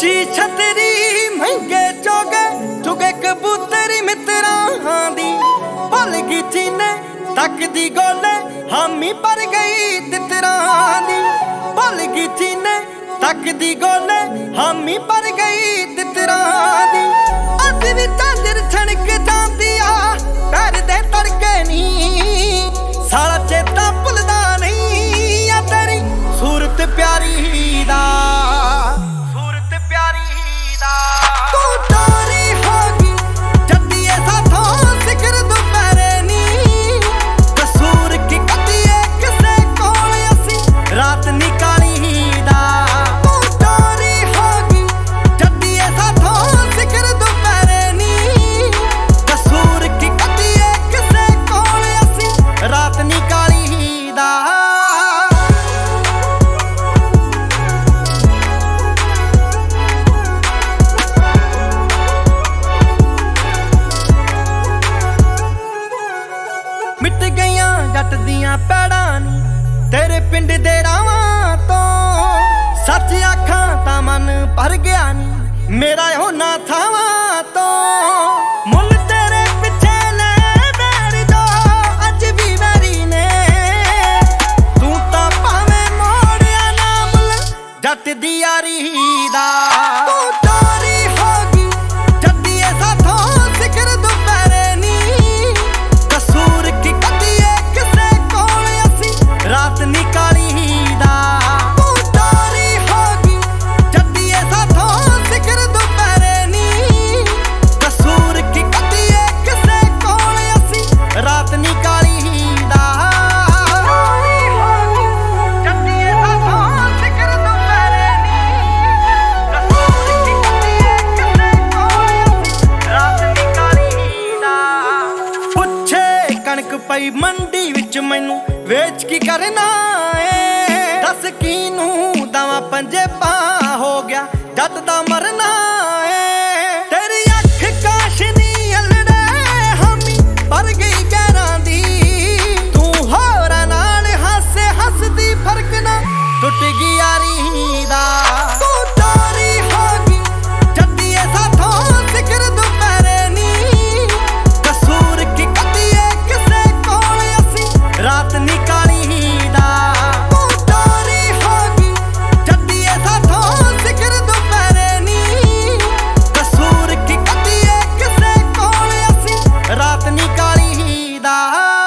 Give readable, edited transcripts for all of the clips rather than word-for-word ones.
ਉੱਚੀ ਛਤਰੀ ਮਹਿੰਗੇ ਚੁਗੇ ਕਬੂਤਰੀ ਮਿੱਤਰਾਂ ਦੀ ਭੁੱਲ ਗਈ ਚੀਨੇ ਤੱਕ ਦੀ ਗੋਲੇ ਹਾਮੀ ਪਰ ਗਈ ਤਿੱਤਰਾਂ ਦੀ ਭੁੱਲ ਗਈ ਚੀਨੇ ਤੱਕ ਦੀ ਗੋਲੇ ਹਾਮੀ ਪਰ ਗਈ ਤਿੱਤਰਾਂ ਦੀ ਅੱਜ ਵੀ ਚਾਂਦਰ ਛਣਕ ਜਾਂਦੀ ਆ ਪੈਰ ਦੇ ਤੜਕੇ ਨੀ ਸਾਲਾ ਚੇਤਾ ਭੁੱਲਦਾ ਨਹੀਂ ਆ ਤੇਰੀ ਸੂਰਤ ਪਿਆਰੀ ਦਾ ਤੂੰ ਤਾਰੀ ਹੋ ਗਈ ਜੱਦੀਏ ਸਾਥੋਂ ਸਿਖਰ ਦੁਪਹਿਰੇ ਨੀ ਕਸੂਰ ਕੀ ਕੱਢੀਏ ਕਿਸੇ ਕੋਲ ਅਸੀਂ ਰਾਤ ਨਿਕਾਲੀ ਦਾ ਤੂੰ ਤਾਰੀ ਹੋ ਗਈ ਜੱਦੀਏ ਸਾਥੋਂ ਸਿਖਰ ਦੁਪਹਿਰੇ ਨੀ ਕਸੂਰ ਕੀ ਕੱਢੀਏ ਕਿਸੇ ਕੋਲ ਅਸੀਂ ਰਾਤ ਨਿਕਾਲੀ ਦਾ ਮਿਟ ਗਈਆਂ ਜੱਟ ਦੀਆਂ ਪੈੜਾਂ ਨੀ ਤੇਰੇ ਪਿੰਡ ਦੇ ਰਾਵਾਂ ਤੋਂ ਸੱਚ ਆਖਾਂ ਤਾਂ ਮਨ ਭਰ ਗਿਆ ਨੀ ਮੇਰਾ ਉਹਨਾਂ ਥਾਵਾਂ ਤੋਂ ਮੁੱਲ ਤੇਰੇ ਪਿੱਛੇ ਲੈ ਬੈਰ ਜੋ ਅੱਜ ਵੀ ਵੈਰੀ ਨੇ ਤੂੰ ਤਾਂ ਭਾਵੇਂ ਮੋੜਿਆ ਨਾ ਮੁੱਲ ਜੱਟ ਦੀ ਯਾਰੀ ਦਾ ਤੂੰ ਤਾਰੀ ਹੋ ਗਈ ਜੱਦੀਏ ਸਾਥੋਂ ਸਿਖਰ ਦੁਪਹਿਰੇ ਨੀ ਕਸੂਰ ਕੀ ਕੱਢੀਏ ਕਿਸੇ ਕੋਲ ਅਸੀਂ ਰਾਤ ਨਿਕਾਲੀ ਦਾ ਤੂੰ ਤਾਰੀ ਹੋ ਗਈ ਜੱਦੀਏ ਸਾਥੋਂ ਸਿਖਰ ਦੁਪਹਿਰੇ ਨੀ ਕਸੂਰ ਕੀ ਕੱਢੀਏ ਕਿਸੇ ਕੋਲ ਅਸੀਂ ਰਾਤ ਨਿਕਾਲੀ ਦਾ ਜੱਦੀਏ ਸਾਥੋਂ ਸਿਖਰ ਦੁਪਹਿਰੇ ਨੀ ਕਸੂਰ ਕੀ ਕੱਢੀਏ ਕਿਸੇ ਕੋਲ ਅਸੀਂ ਰਾਤ ਨਿਕਾਲੀ ਦਾ ਪੁੱਛੇ ਕਣਕ ਪਈ ਮੰਡੀ ਵਿੱਚ ਮੈਨੂੰ ਵੇਚ ਕੀ ਕਰਨਾ ਏ ਦੱਸ ਕਿਨੂੰ ਦਵਾਂ ਪੰਜੇਬਾਂ ਹੋ ਗਿਆ ਜੱਟ ਦਾ ਮਰਨਾ ਏ ਤੇਰੀ ਅੱਖ ਕਾਸ਼ਨੀ ਅਲੜੇ ਹਾਮੀ ਪਰ ਗਈ ਗੈਰਾਂ ਦੀ ਤੂੰ ਹੋਰਾਂ ਨਾਲ ਹਾਸੇ ਹੱਸਦੀ ਫਰਕ ਨਾ ਟੁੱਟ ਗਈ ਯਾਰੀ ਦਾ ਤੂੰ ਤਾਰੀ ਹੋ ਗਈ ਜੱਦੀਏ ਸਾਥੋਂ ਸਿਖਰ ਦੁਪਹਿਰੇ ਨੀ ਕਸੂਰ ਕੀ ਕੱਢੀਏ ਕਿਸੇ ਕੋਲ ਅਸੀਂ ਰਾਤ ਨਿਕਾਲੀ ਦਾ ਤੂੰ ਤਾਰੀ ਹੋ ਗਈ ਜੱਦੀਏ ਸਾਥੋਂ ਸਿਖਰ ਦੁਪਹਿਰੇ ਨੀ ਕਸੂਰ ਕੀ ਕੱਢੀਏ ਕਿਸੇ ਕੋਲ ਅਸੀਂ ਰਾਤ ਨਿਕਾਲੀ ਦਾ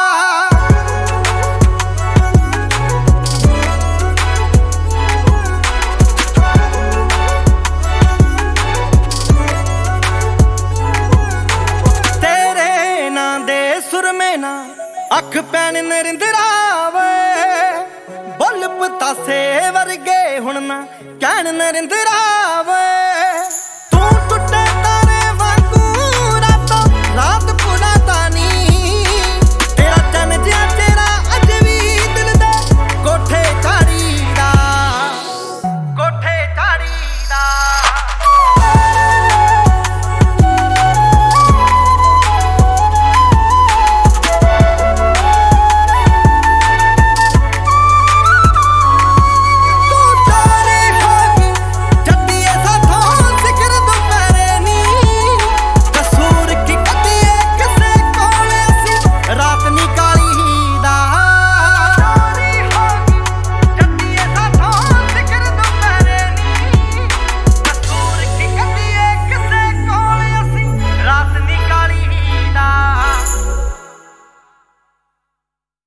ਤੇਰੇ ਨਾਂ ਦੇ ਸੁਰਮੇ ਨਾ ਅੱਖ ਪੈਣ ਨਰਿੰਦਰਾ ਵੇ ਬੁੱਲ ਪਤਾਸੇ ਵਰਗੇ ਹੁਣ ਨਾ ਕਹਿਣ ਨਰਿੰਦਰਾ ਵੇ